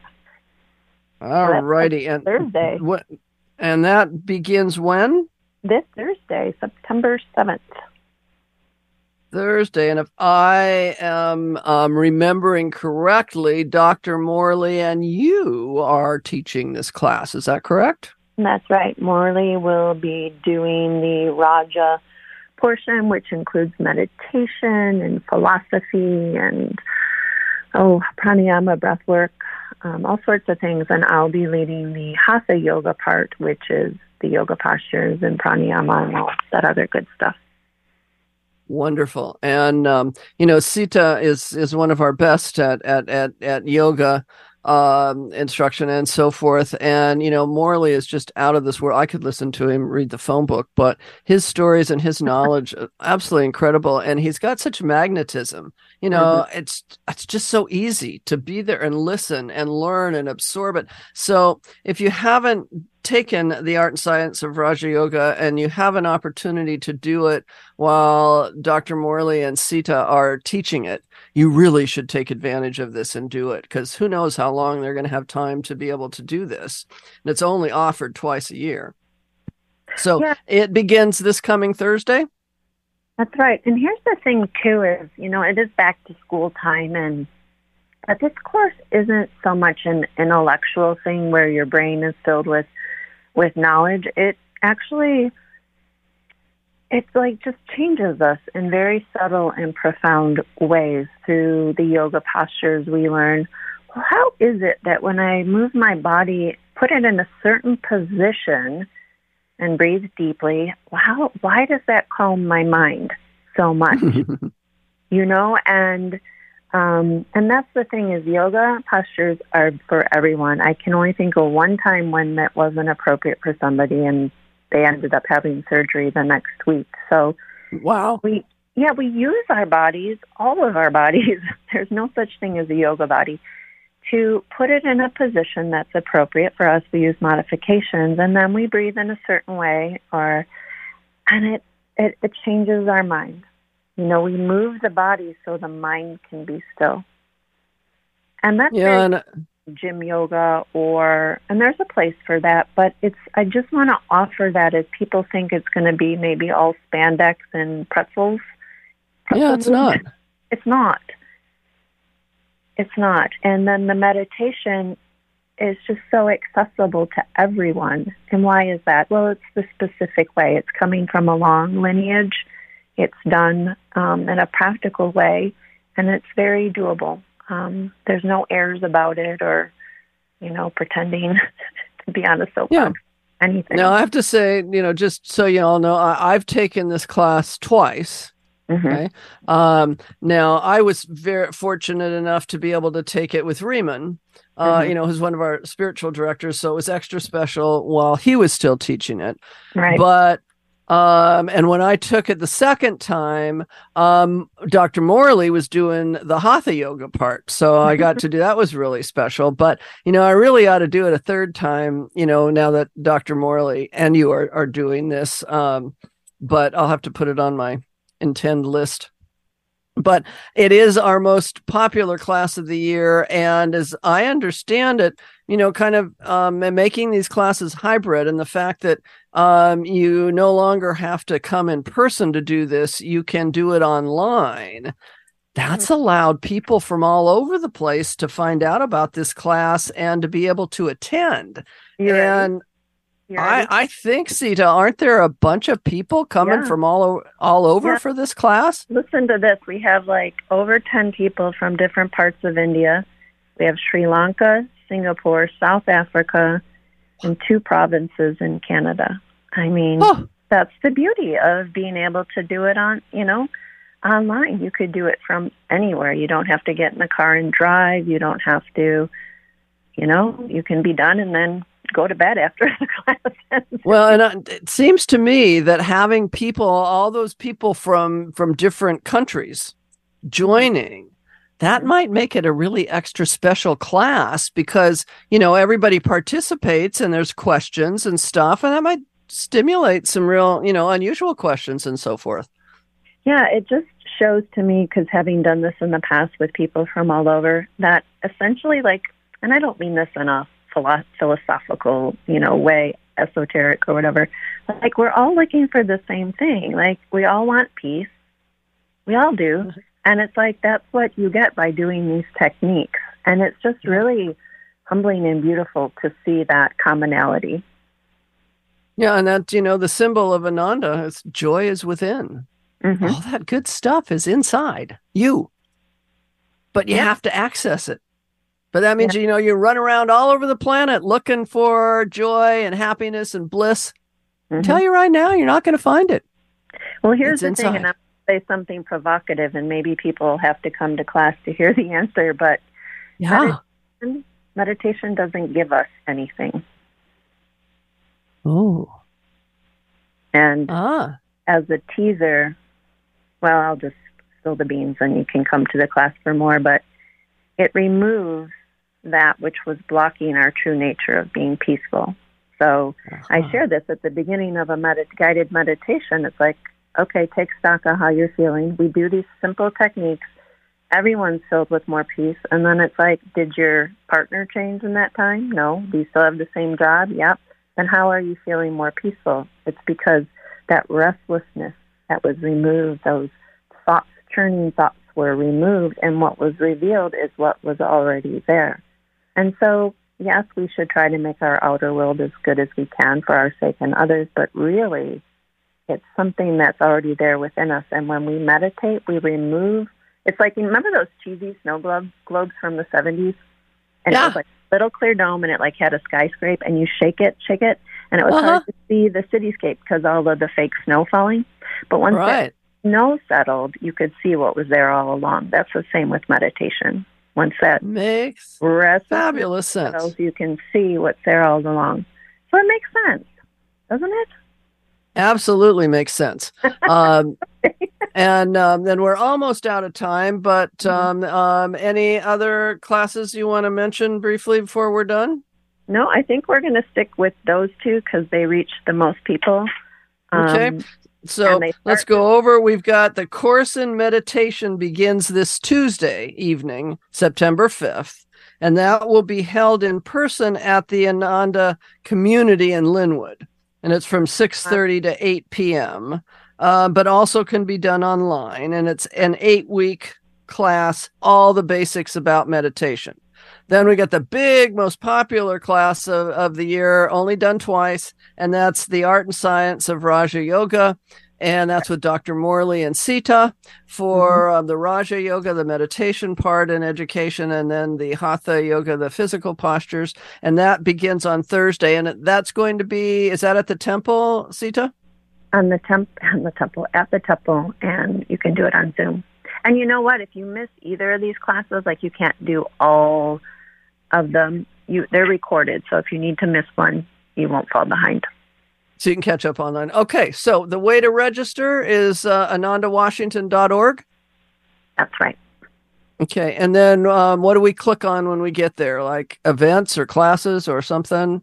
Speaker 1: All righty, and
Speaker 7: Thursday.
Speaker 1: What? And that begins when?
Speaker 7: This Thursday, September seventh.
Speaker 1: Thursday, and if I am um, remembering correctly, Doctor Morley and you are teaching this class. Is that correct?
Speaker 7: That's right. Morley will be doing the Raja portion, which includes meditation and philosophy and oh, pranayama, breath work, um, all sorts of things. And I'll be leading the Hatha yoga part, which is the yoga postures and pranayama and all that other good stuff.
Speaker 1: Wonderful. And, um, you know, Sita is, is one of our best at, at, at, at yoga, um, instruction and so forth. And, you know, Morley is just out of this world. I could listen to him read the phone book, but his stories and his knowledge, absolutely incredible. And he's got such magnetism, you know, mm-hmm. it's, it's just so easy to be there and listen and learn and absorb it. So if you haven't taken the art and science of Raja Yoga and you have an opportunity to do it while Doctor Morley and Sita are teaching it, you really should take advantage of this and do it, because who knows how long they're going to have time to be able to do this. And it's only offered twice a year. So yeah. It begins this coming Thursday.
Speaker 7: That's right. And here's the thing too is, you know, it is back to school time, and but this course isn't so much an intellectual thing where your brain is filled with with knowledge. It actually, it's like just changes us in very subtle and profound ways through the yoga postures we learn. Well, how is it that when I move my body, put it in a certain position and breathe deeply, wow, why does that calm my mind so much? You know, and Um, and that's the thing is yoga postures are for everyone. I can only think of one time when that wasn't appropriate for somebody and they ended up having surgery the next week. So,
Speaker 1: wow.
Speaker 7: We, yeah, we use our bodies, all of our bodies. There's no such thing as a yoga body. To put it in a position that's appropriate for us, we use modifications, and then we breathe in a certain way, or, and it, it, it changes our mind. You know, we move the body so the mind can be still. And that's
Speaker 1: yeah, and,
Speaker 7: gym yoga or, and there's a place for that, but it's, I just want to offer that as people think it's going to be maybe all spandex and pretzels. pretzels.
Speaker 1: Yeah, it's not.
Speaker 7: It's not. It's not. And then the meditation is just so accessible to everyone. And why is that? Well, it's the specific way. It's coming from a long lineage. It's done um, in a practical way, and it's very doable. Um, there's no airs about it or, you know, pretending to be on a soapbox.
Speaker 1: Yeah.
Speaker 7: Anything.
Speaker 1: Now, I have to say, you know, just so you all know, I, I've taken this class twice.
Speaker 7: Mm-hmm.
Speaker 1: Okay. Um, now, I was very fortunate enough to be able to take it with Riemann, uh,
Speaker 7: Mm-hmm.
Speaker 1: you know, who's one of our spiritual directors. So it was extra special while he was still teaching it.
Speaker 7: Right.
Speaker 1: But Um, and when I took it the second time, um, Doctor Morley was doing the Hatha yoga part. So I got to do, that was really special, but, you know, I really ought to do it a third time, you know, now that Doctor Morley and you are, are doing this. Um, but I'll have to put it on my intend list. But it is our most popular class of the year. And as I understand it, you know, kind of um, making these classes hybrid, and the fact that um, you no longer have to come in person to do this, you can do it online. That's allowed people from all over the place to find out about this class and to be able to attend.
Speaker 7: You're
Speaker 1: and
Speaker 7: right.
Speaker 1: I, I think, Sita, aren't there a bunch of people coming
Speaker 7: Yeah.
Speaker 1: from all, o- all over
Speaker 7: Yeah.
Speaker 1: for this class?
Speaker 7: Listen to this. We have like over ten people from different parts of India. We have Sri Lanka, Singapore, South Africa, and two provinces in Canada. I mean,
Speaker 1: Oh.
Speaker 7: that's the beauty of being able to do it on, you know, online. You could do it from anywhere. You don't have to get in the car and drive. You don't have to, you know, you can be done and then go to bed after the class.
Speaker 1: Well, and uh, it seems to me that having people, all those people from from different countries joining, that might make it a really extra special class, because, you know, everybody participates and there's questions and stuff, and that might stimulate some real, you know, unusual questions and so forth.
Speaker 7: Yeah, it just shows to me, because having done this in the past with people from all over, that essentially, like, and I don't mean this in a philo- philosophical, you know, way, esoteric or whatever, like, we're all looking for the same thing. Like, we all want peace. We all do. And it's like, that's what you get by doing these techniques. And it's just really humbling and beautiful to see that commonality.
Speaker 1: Yeah, and that, you know, the symbol of Ananda is joy is within.
Speaker 7: Mm-hmm.
Speaker 1: All that good stuff is inside you, but you
Speaker 7: Yeah.
Speaker 1: have to access it. But that means,
Speaker 7: Yeah.
Speaker 1: you know, you run around all over the planet looking for joy and happiness and bliss.
Speaker 7: Mm-hmm.
Speaker 1: I tell you right now, you're not going to find it.
Speaker 7: Well, here's
Speaker 1: It's
Speaker 7: the
Speaker 1: inside.
Speaker 7: thing, and I'm going to say something provocative, and maybe people have to come to class to hear the answer, but
Speaker 1: Yeah.
Speaker 7: meditation, meditation doesn't give us anything.
Speaker 1: Oh.
Speaker 7: And
Speaker 1: Ah.
Speaker 7: as a teaser, well, I'll just spill the beans and you can come to the class for more, but it removes that which was blocking our true nature of being peaceful. So
Speaker 1: Uh-huh.
Speaker 7: I share this at the beginning of a med- guided meditation. It's like, okay, take stock of how you're feeling. We do these simple techniques. Everyone's filled with more peace. And then it's like, did your partner change in that time? No. Do you still have the same job? Yep. Then how are you feeling more peaceful? It's because that restlessness that was removed, those thoughts, churning thoughts were removed, and what was revealed is what was already there. And so, yes, we should try to make our outer world as good as we can for our sake and others, but really, it's something that's already there within us. And when we meditate, we remove, it's like, you remember those cheesy snow globe, globes from the seventies? And
Speaker 1: Yeah.
Speaker 7: it was like a little clear dome, and it like had a skyscraper, and you shake it, shake it, and it was
Speaker 1: Uh-huh.
Speaker 7: hard to see the cityscape because all of the fake snow falling. But once
Speaker 1: Right.
Speaker 7: that snow settled, you could see what was there all along. That's the same with meditation. Once that
Speaker 1: Makes
Speaker 7: rest
Speaker 1: fabulous
Speaker 7: settles,
Speaker 1: sense.
Speaker 7: you can see what's there all along. So it makes sense, doesn't it?
Speaker 1: Absolutely makes sense. Um, and um, then we're almost out of time, but um, um, any other classes you want to mention briefly before we're done?
Speaker 7: No, I think we're going to stick with those two because they reach the most people.
Speaker 1: Okay.
Speaker 7: Um,
Speaker 1: So
Speaker 7: and they
Speaker 1: let's
Speaker 7: start-
Speaker 1: go over. We've got the course in meditation begins this Tuesday evening, September fifth, and that will be held in person at the Ananda community in Linwood. And it's from six thirty to eight p.m., uh, but also can be done online. And it's an eight-week class, all the basics about meditation. Then we got the big, most popular class of, of the year, only done twice, and that's the Art and Science of Raja Yoga. And that's with Doctor Morley and Sita for mm-hmm. um, the Raja Yoga, the meditation part and education, and then the Hatha Yoga, the physical postures. And that begins on Thursday. And that's going to be, is that at the temple, Sita?
Speaker 7: On the, temp- on the temple, at the temple, and you can do it on Zoom. And you know what? If you miss either of these classes, like you can't do all of them, you they're recorded. So if you need to miss one, you won't fall behind.
Speaker 1: So you can catch up online. Okay, so the way to register is uh, ananda washington dot org.
Speaker 7: That's right.
Speaker 1: Okay, and then um, what do we click on when we get there? Like events or classes or something?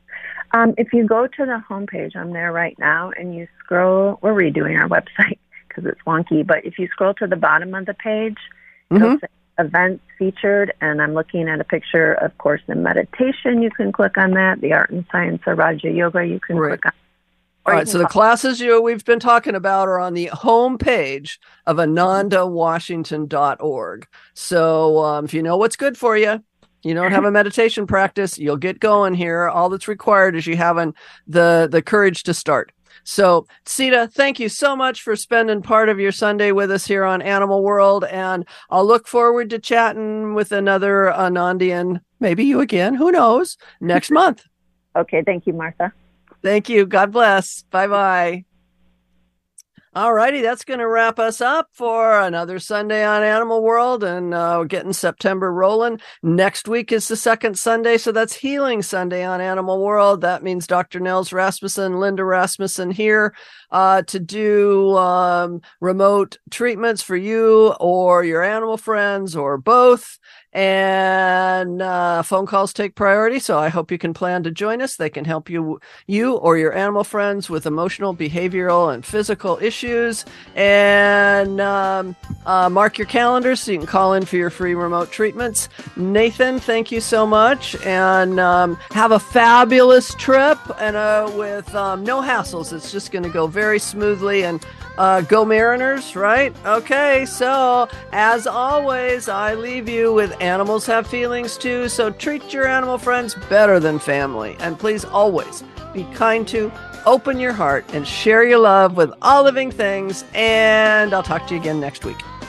Speaker 7: Um, if you go to the homepage, I'm there right now, and you scroll, we're redoing our website because it's wonky, but if you scroll to the bottom of the page,
Speaker 1: mm-hmm.
Speaker 7: it'll say events featured, and I'm looking at a picture of Course in Meditation. You can click on that. The Art and Science of Raja Yoga, you can
Speaker 1: right.
Speaker 7: click on.
Speaker 1: All right, so the classes you we've been talking about are on the home page of ananda washington dot org. So um, if you know what's good for you, you don't have a meditation practice, you'll get going here. All that's required is you having the, the courage to start. So, Sita, thank you so much for spending part of your Sunday with us here on Animal World, and I'll look forward to chatting with another Anandian, maybe you again, who knows, next month.
Speaker 7: Okay, thank you, Martha.
Speaker 1: Thank you. God bless. Bye-bye. All righty, that's going to wrap us up for another Sunday on Animal World, and uh, we're getting September rolling. Next week is the second Sunday, so that's Healing Sunday on Animal World. That means Doctor Nels Rasmussen, Linda Rasmussen here uh, to do um, remote treatments for you or your animal friends or both. And uh, phone calls take priority, so I hope you can plan to join us. They can help you, you or your animal friends with emotional, behavioral, and physical issues. And um, uh, mark your calendars so you can call in for your free remote treatments. Nathan, thank you so much, and um, have a fabulous trip and uh, with um, no hassles. It's just going to go very smoothly, and uh, go Mariners, right? Okay, so as always, I leave you with animals have feelings too, so treat your animal friends better than family. And please always be kind to, open your heart, and share your love with all living things. And I'll talk to you again next week.